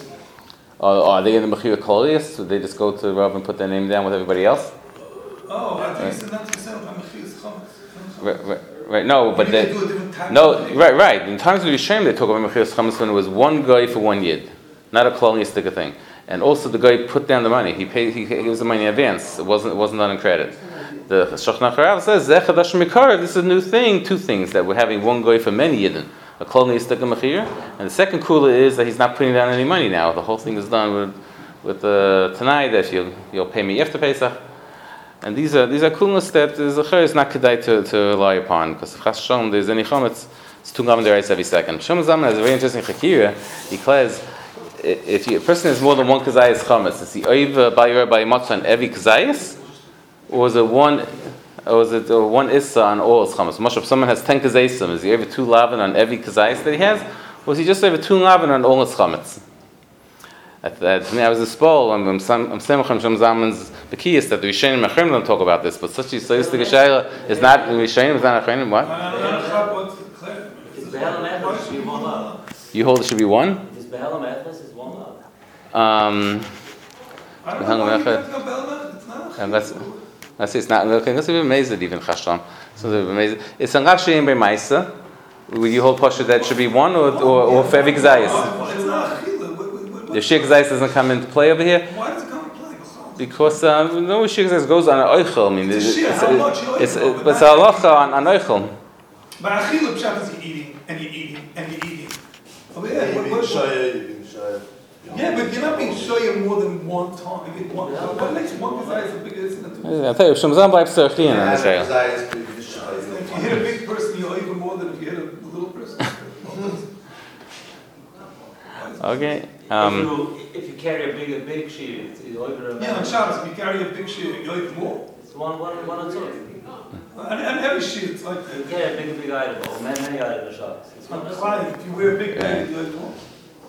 Or are they in the Mechir Klolius? So they just go to Rav and put their name down with everybody else? Oh, I think it's not the same. I'm a chiz chametz. Right, right, right. No, but Maybe they, they do a different type no, of- right, right. In times of Yishem, they talk about Mechir Chametz when it was one guy for one yid, not a Klolius sticker thing. And also the guy put down the money. He paid. He gave the money in advance. It wasn't. It wasn't done in credit. The Shulchan Aruch says Zeh Chadash Mikar. This is a new thing. Two things that we're having one guy for many yidden. A Klolius sticker Mechir, and the second kula is that he's not putting down any money now. The whole thing is done with with the uh, tonight that you'll you'll pay me after Pesach. And these are these are kulas that the Zechar is not kedai to, to rely upon, because if Chas Shalom there's any chametz, it's two gavan derais every second. Shem Zaman has a very interesting chakira. He declares if you, a person has more than one kazayas chametz, is he oiv bayir by matzah on every kazayas, or is it one, or is it uh, one issa on all his chametz? Much if someone has ten kazayisim, is he over two lavin on every kazayas that he has, or is he just over two lavin on all his chametz? At that, to me, I was a spol. I'm I'm I'm saying Shem Zaman's bekiyas that the Rishonim Achronim don't talk about this, but such a sayistic shayla is not the Rishonim, is not Achronim. What? It's Be'elam Echad, should be one love. You hold it should be one. If it's Be'elam Echad, it's one love. Um, I don't know why you have to go Belma. It's not. and that's that's it's not okay. That's even amazing even Chasham. So they're amazing. It's an Rashi by Maisa. Will you hold Pasha that should be one or or, or for every Gzayis? It's not a chila. What- what- what- The Shik Gzayis doesn't come into play over here. Why does it come into play? Because um, no Shik Gzayis goes on an Eichel. I mean, It's a it's, shit, it's, how much you it's, Eichel, it's, but it's a halacha on, on Eichel. But achila pshat is you're eating and you're eating and you're eating. Oh yeah, what, what, what? Yeah, but you're not being shoya more than one time. You get one, what makes one kazayas a bigger incident? I tell you, Shem Zam bleibt zerchian on the Shayla. If you hit a big person, you're even more than if you hit a little person. Okay. If Um, you if you carry a big a big sheet, it's it's over a Yeah, on Shabbos, if you carry a big shit, you're even more. It's one one one or two. And, and every shit, it's like You that. carry a big big item, or many many items in shops. It's On one or two. Chai, if you wear a big bag, you're even more.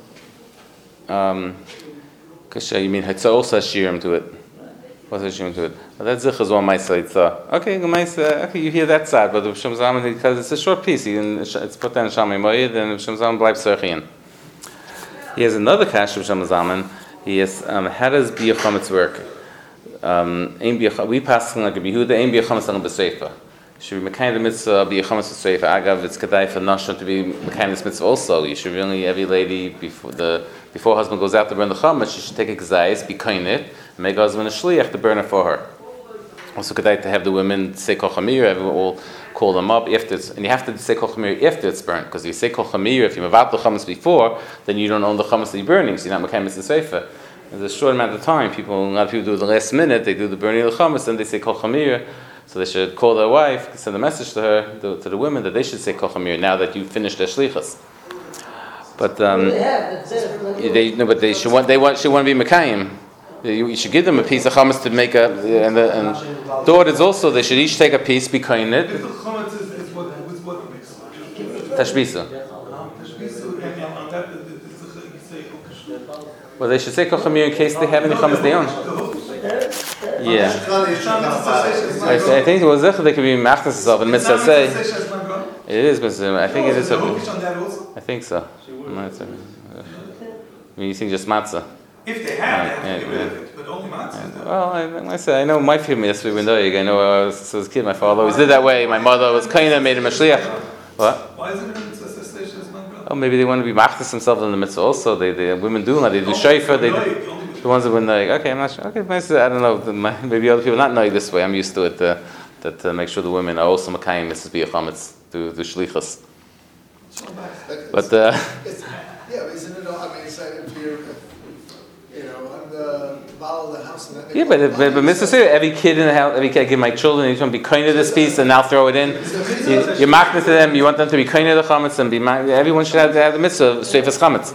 um, Kasha, you mean it's also shirim to it? What's a shirim to it? Well, that zich is one Maisa Yitzah. Okay, the Maisa. Okay, you hear that side, but the Shem Zam because it's a short piece. You can, it's put down in Shamay Moed, and Shem Zam bleibt zerchian. He has another kash of Shem Zaman. He has um, how does Bia Chametz work? Um, ein bia- we pass like a Yehuda, ein Bia Chametz on B'Seifa. Should be Mekayim the mitzvah, Bia Chametz B'Seifa. Agav, it's kedai for Nashon to be Mekayim this mitzvah also. You should really, every lady, before the before husband goes out to burn the Chametz, she should take a kazayis, be kind it, and make her husband a shliach to burn it for her. Also kedai to have the women say Kol Chamir, everyone will call them up after it's, and you have to say Kol Chamir after it's burnt, because if you say Kol Chamir, if you have out the Chametz before, then you don't own the Chametz that you're burning, so you're not Mekayim mitzvah Seifa. There's a short amount of time. People, a lot of people do it the last minute. They do the burning of the chametz, then they say kol chamir. So they should call their wife, send a message to her, to, to the women, that they should say kol chamir now that you finished their shlichus. But um, they no, but they should want they want should want to be mekayim. You, you should give them a piece of chametz to make a and the and daughters also. They should each take a piece, be kind it. If the chametz is, is what, is what makes it. Tashbisa. Tashbisu, and on that, the- the- the- you say, okay. Well, they should say kol chamir in case they have any chametz they own. Yeah. I, I think it was there they could be machnas itself and mitzvah say. It is, but uh, I think it is. A, I think so. Matzah. I mean, you think just matzah? If they have, they have to Yeah, get rid of yeah. it, but only matzah. Well, I, I say I know my family yes we were doing. I know I was, as a kid, my father always did that way. My mother was kind of made him a shliach. What? Why is it in the mitzvah station as man? Oh, maybe they want to be machnas themselves in the mitzvah also. They, the women do that. They do shayfa. They do, the ones that were like, okay, I'm not sure. Okay, I don't know. the- my- Maybe other people not know this way. I'm used to it. Uh, that to make sure the women are also makayim Missus Bia Chametz do do shlichus. But uh, It's, yeah, but isn't it, all- I mean, it's like if you're, you know, I'm the bottle of the house and then. yeah, but if, but, but Mister Say, every kid in the house, every kid, I give my children, each one be kind of this piece, and I'll throw it in. You, you're machna to them. You want them to be kind of the chametz and be. ma- Everyone should have, have the mitzvah of streifas chametz.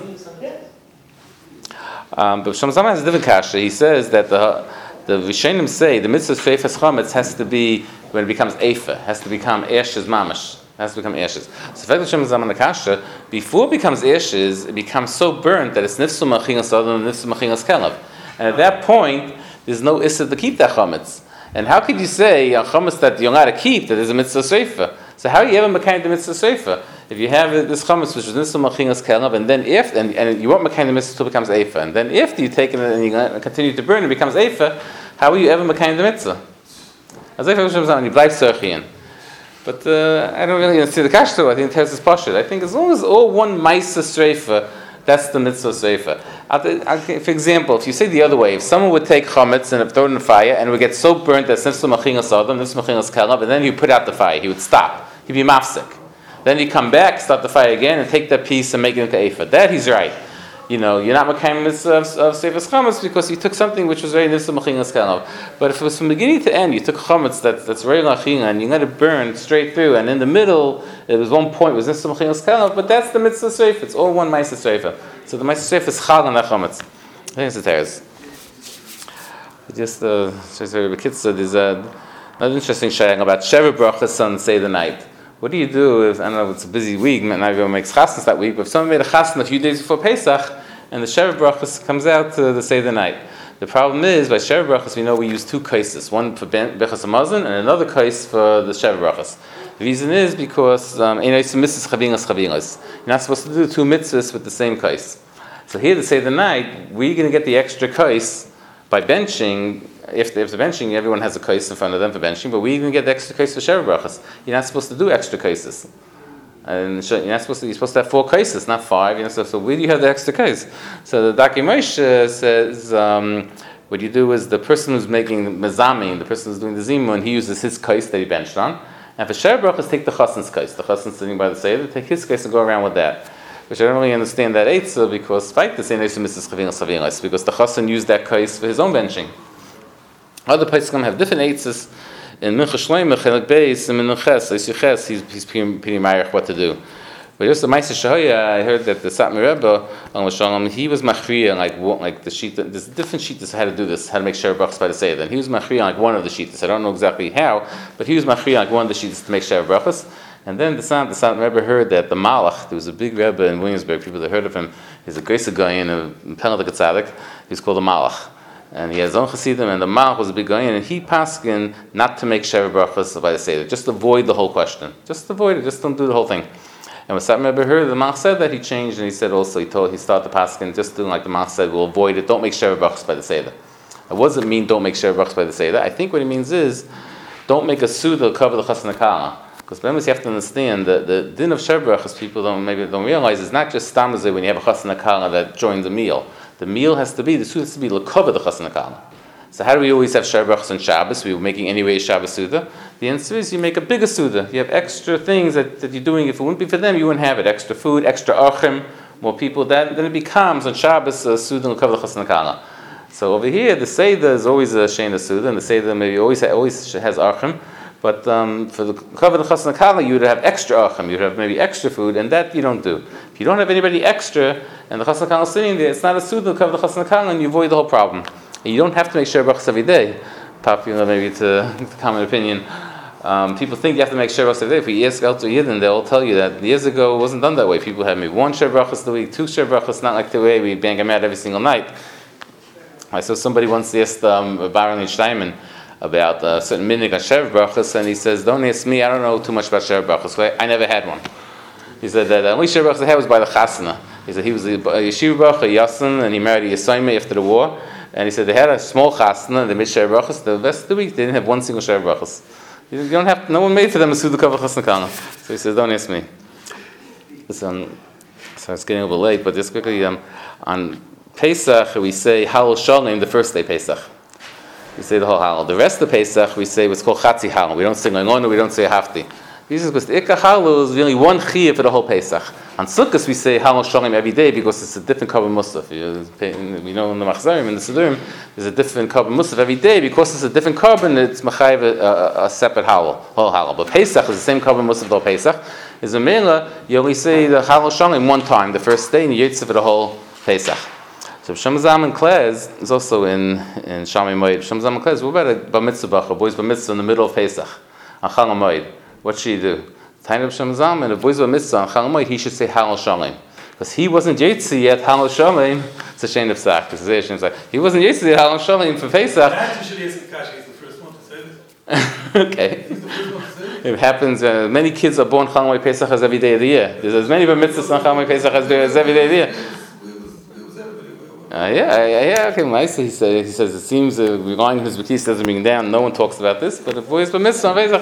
Um, but Shem Zalman has a different kasha. He says that the the Rishonim say the mitzvah of streifas chametz has to be when it becomes eifa, has to become ashes mamash. Has to become ashes. So, the fact that Shem Zalman the kasha before it becomes ashes, it bebecomes so burnt that it's nifsu machingas other than nifsu machingas kelav. And at that point, there's no issa to keep that chametz. And how could you say a chametz that you're allowed to keep that is a mitzvah seifa? So how are you ever mekayim the mitzvah seifa? If you have this chametz which is mitzvah machingas kelnav, and then if and, and you won't mekayim the mitzvah until it becomes eifa, and then if you take it and you continue to burn, it becomes eifa. How are you ever mekayim the mitzvah? As if you bleibt serchian. But uh, I don't really see the kashto. I think it has this pashut. I think as long as all one ma'isa sreifa, that's the mitzvah sreifa. For example, if you say the other way, if someone would take chametz and throw it in the fire and it would get so burnt that nifsa machingas adam, nifsa machingas kalav, and then he would put out the fire, he would stop. He'd be mafsik. Then he'd come back, start the fire again, and take that piece and make it into ephah. That he's right. You know, you're not mekayim mitzvah of, of seifas chametz because you took something which was very nifsa machingas kalav. But if it was from beginning to end, you took chametz that, that's very lachinga and you let it burn straight through, and in the middle, it was one point was nifsa machingas kalav, but that's the mitzvah sreifa. It's all one ma'isa sreifa. So the ma'isa sreifa is chal on that chametz. I think it's a teres. Just uh, just very bekitza. There's a another interesting shayang about Sheva brachas on Seder night. What do you do if, I don't know, it's a busy week, not everyone makes chasnas that week, but if someone made a chasna a few days before Pesach, and the Sheva brachas comes out to the Seder night. The problem is, by Sheva brachas, we know we use two kaises, one for Bechas HaMazon, and another kais for the Sheva brachas. The reason is because um, you're not supposed to do two mitzvahs with the same kais. So here to Seder night, we're going to get the extra kais by benching. If there's a benching, everyone has a kais in front of them for benching, but we even get the extra kais for Sheva brachas. You're not supposed to do extra kaises. And you're not supposed to, you're supposed to have four kaises, not five. You know, so, so where do you have the extra kais? So the Daki Moshe says, um, what you do is the person who's making the mezami, the person who's doing the zimun, he uses his kais that he benched on. And for Sheva brachas, take the chassan's kais. The chassan sitting by the seder, take his kais and go around with that. Which I don't really understand that eitzah because fight the same because the chassan used that kais for his own benching. Other places have different eitzahs. In Mincha Shloimeh, Chelik Beis, and Minches, Yisuches, he's he's pretty marich what to do. But just the Ma'aseh Shahaya, I heard that the Satmar Rebbe, he was machriya like like the sheet. There's different sheets how to do this, how to make Sheva brachas by the Seder. And he was machriya like one of the sheets. I don't know exactly how, but he was machriya like one of the sheets to make Sheva brachas. And then the Satmar the Satmar Rebbe heard that the Malach, there was a big Rebbe in Williamsburg. People that heard of him, he's a Geisa guy in a Pelad Gatzadik. He's called the Malach. And he has his own chassidim, and the Malach was a big guy, and he paskin not to make Sheva brachas by the Seder, just avoid the whole question. Just avoid it, just don't do the whole thing. And when Satmar Rebbe heard, the Malach said that he changed, and he said also, he told, he started the paskin, just doing like the Malach said, we'll avoid it, don't make Sheva brachas by the Seder. What does it mean, don't make Sheva brachas by the Seder? I think what it means is, don't make a suda cover the chassan hakala. Because remember, you have to understand that the din of Sheva brachas, people don't maybe don't realize, is not just stamazeh when you have a chassan hakala that joins the meal. The meal has to be, the suda has to be l'cover the chassan hakala. So how do we always have Sheva brachas on Shabbos? We were making anyway Shabbos suda. The answer is you make a bigger suda. You have extra things that, that you're doing. If it wouldn't be for them, you wouldn't have it. Extra food, extra archim, more people. That then it becomes on Shabbos uh, suda l'cover the chassan hakala. So over here, the Seder is always a shena suda, and the Seder maybe always always has archim. But um, for the cover the chassan hakala, you would have extra archim. You'd have maybe extra food, and that you don't do. If you don't have anybody extra, and the chassan hakala is sitting there, it's not a suda to cover the chassan hakala, and you avoid the whole problem. And you don't have to make Sheva brachas every day. Popular, maybe to, to common opinion. Um, people think you have to make Sheva brachas every day. If you ask out to Yidden, they'll tell you that years ago it wasn't done that way. People had maybe one Sheva brachas a week, two Sheva brachas, not like the way we bang them out every single night. I saw somebody once asked um, Baron Steinman about a certain minig on Sheva brachas, and he says, "Don't ask me. I don't know too much about Sheva brachas. I never had one." He said that the only Sheva brachas I had was by the chasana. He said he was a yeshiva brach, a yasin, and he married a yasaime after the war. And he said they had a small chasana, and they made Sheva brachas. The rest of the week they didn't have one single Sheva brachas. You don't have. No one made for them a suda cover chasana kana. So he says, "Don't ask me." Listen, so it's getting a little late, but just quickly um, on Pesach we say Halal Shalom the first day Pesach. We say the whole Halal. The rest of Pesach we say what's called Chatzi Halal. We don't say Leilonu, we don't say Hafti. This is because the Ikka Halal is really one chiyuv for the whole Pesach. On Sukkot we say Halal Shalom every day because it's a different Kabbalah Musaf. We know in the Machzarim, in the Sidurim, there's a different Kabbalah Musaf every day because it's a different carbon. It's Machayev a, a, a separate Halal, whole Halal. But Pesach is the same Kabbalah Musaf the Pesach. Is a Mela, you only say the Halal Shalom one time, the first day, and you Yitzah for the whole Pesach. So Shem Zalman Klez is also in in Shalom Moed. Shem Zalman Klez, what about a bar mitzvah bacha, a boy's bar mitzvah in the middle of Pesach on Chol Moed? What should he do? Time of Shem Zalman, a boy's bar mitzvah on Chol Moed, he should say Halal Shalom because he wasn't Yitzah yet. Halal Shalom, it's a shame of sack. He wasn't Yitzah yet Halal Shalom for Pesach. Imagine should ask Akash, he's the first one to say this. Okay. He's the first one to say it. It happens, uh, many kids are born Chol Pesach as every day of the year. There's as many bar mitzvahs on Chol Pesach as there is every day of the year. It was, it was everybody. Uh, yeah, yeah, yeah, okay, nice. He says, he says it seems, uh, relying on his Bakis doesn't bring down, no one talks about this, but the boys bar mitzvah on Pesach.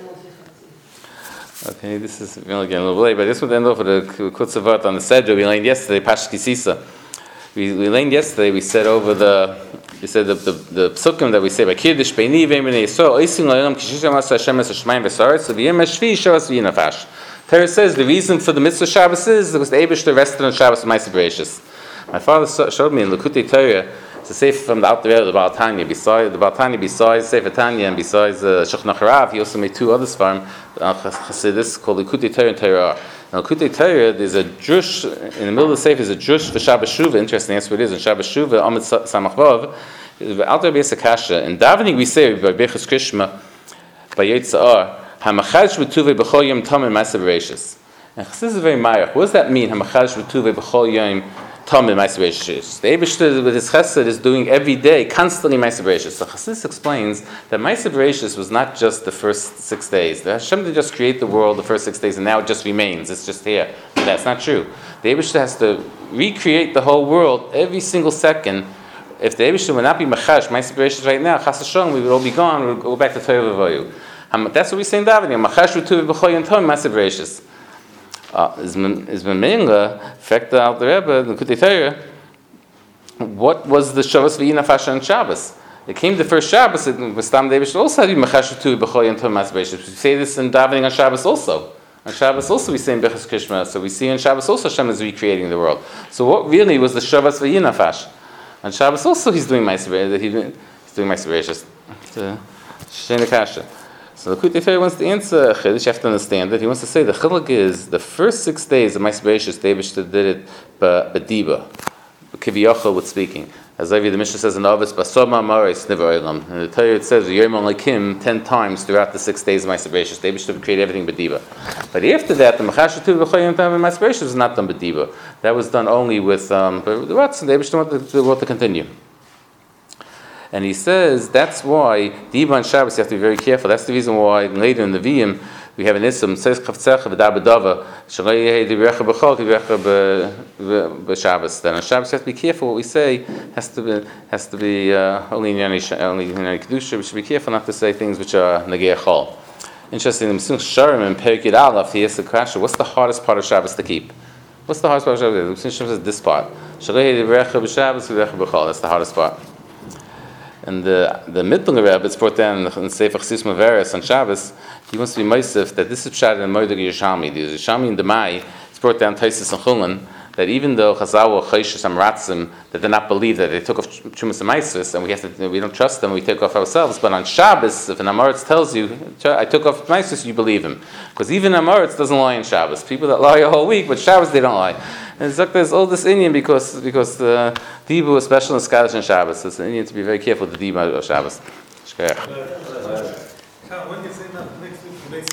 Okay, this is really getting a little late, but this would end off with a kutzavat on the Sedra. We learned yesterday, Pash Kisisa. We, we learned yesterday, we said over the, we said the, the, the psukim that we say, by Kiddush, Beini, Ve'emini, Yisrael, Oisim, Lo'elam, Kishisham, Asa, Hashem, Asa, Shemaim, V'saretz, V'yem, Hashvi, Shavas, V'yinafash. Torah says the reason for the mitzvah Shabbos is because the Eibush rested on Shabbos and Ma'aseh Bereishis. My father showed me in Likutei Torah, it's a sefer from the Alter Rebbe, the Baal Tanya. Besides the Baal Tanya, besides Sefer Tanya and besides uh, Shulchan Aruch, he also made two others for him, uh, Chassidus, called Likutei Torah and Torah. Now, Likutei Torah, there's a drush in the middle of the sefer. There's a drush for Shabbos Shuvah. Interesting, that's what it is. In Shabbos Shuvah, Amid Samach Vav, the Alter Rebbe has a kasha. In davening, we say by Bechus Krishma, by Yitzhar, Hamachaj v'tuvei b'chol yom tamim ma'aseh bereishis. And Chassidus is very mayach. What does that mean? Hamachaj v'tuvei b'chol yom tamim ma'aseh bereishis. The Eibishter with his chesed is doing every day, constantly ma'aseh bereishis. So Chassidus explains that ma'aseh bereishis was not just the first six days. The Hashem didn't just create the world the first six days and now it just remains. It's just here. But that's not true. The Eibishter has to recreate the whole world every single second. If the Eibishter would not be machash ma'aseh bereishis right now, Chas Hashem, we would all be gone. We would go back to Torah v'Avoyu. That's what we say in davening. Machash v'tuvei b'chol yom tamim ma'aseh bereishis. Is Memela, fact out the Rebbe, the Likutei Torah, what was the Shabbos v'yinafash on Shabbos? It came the first Shabbos, it was Stam Davish also had Machash v'tuvei b'chol yom tamim ma'aseh bereishis. We say this in davening on Shabbos also. On Shabbos also we say in Bechus Krishma, so we see in Shabbos also Hashem is recreating the world. So what really was the Shabbos v'yinafash? On Shabbos also he's doing ma'aseh bereishis, he's doing ma'aseh bereishis. Shena Kasha. So the Likutei Torah wants to answer Chiddush. You have to understand that he wants to say the chiluk is the first six days of Ma'aseh Bereishis, the Eibishter did it b'diba, kiviyachol with speaking. As Avi the Mishnah says in Avos, basoma maris never olam. In the Torah it says Yom Alekim ten times throughout the six days of Ma'aseh Bereishis. The Eibishter created everything b'diba. But after that, the Machash v'tuvei b'chol yom tamim Ma'aseh Bereishis was not done b'diba. That was done only with um, the Ratzon. The Eibishter wanted the world to continue. And he says that's why Diba and Shabbos you have to be very careful. That's the reason why later in the Viyim we have an Ism says Chavtzecha v'Dabadava Shalei Yehi Direcha B'Chol Direcha B'Shabbos. Then on Shabbos you have to be careful. What we say has to be has to be uh, only in Yanei only in Yanei Kedusha. We should be careful not to say things which are Negei Chol. Interesting. In Mesillas Yesharim and Perikid Aleph he asks the question: what's the hardest part of Shabbos to keep? What's the hardest part of Shabbos? Mesillas Yesharim says this part. Shalei Yehi Direcha B'Shabbos Direcha B'Chol. That's the hardest part. And the the Mittler Rebbe, it's brought down in Sefer Chassidus Maveres on Shabbos. He wants to be Meisef that this is Pshat in Moedag Yerushalmi. The Yerushalmi in the Mai, it's brought down Taisus and Chulin that even though Chazal were Chayshes Amratzim, that they not believe that they took off Chumas and Maisus, and we have to we don't trust them, we take off ourselves. But on Shabbos, if an Amoritz tells you, I took off Maisus, you believe him, because even Amoritz doesn't lie on Shabbos. People that lie a whole week, but Shabbos they don't lie. And there's all this Indian because because the Dibu is special in Scottish and Shabbos. So it's an Indian to be very careful with the Dibu of Shabbos. Shkayach. When you say that next week,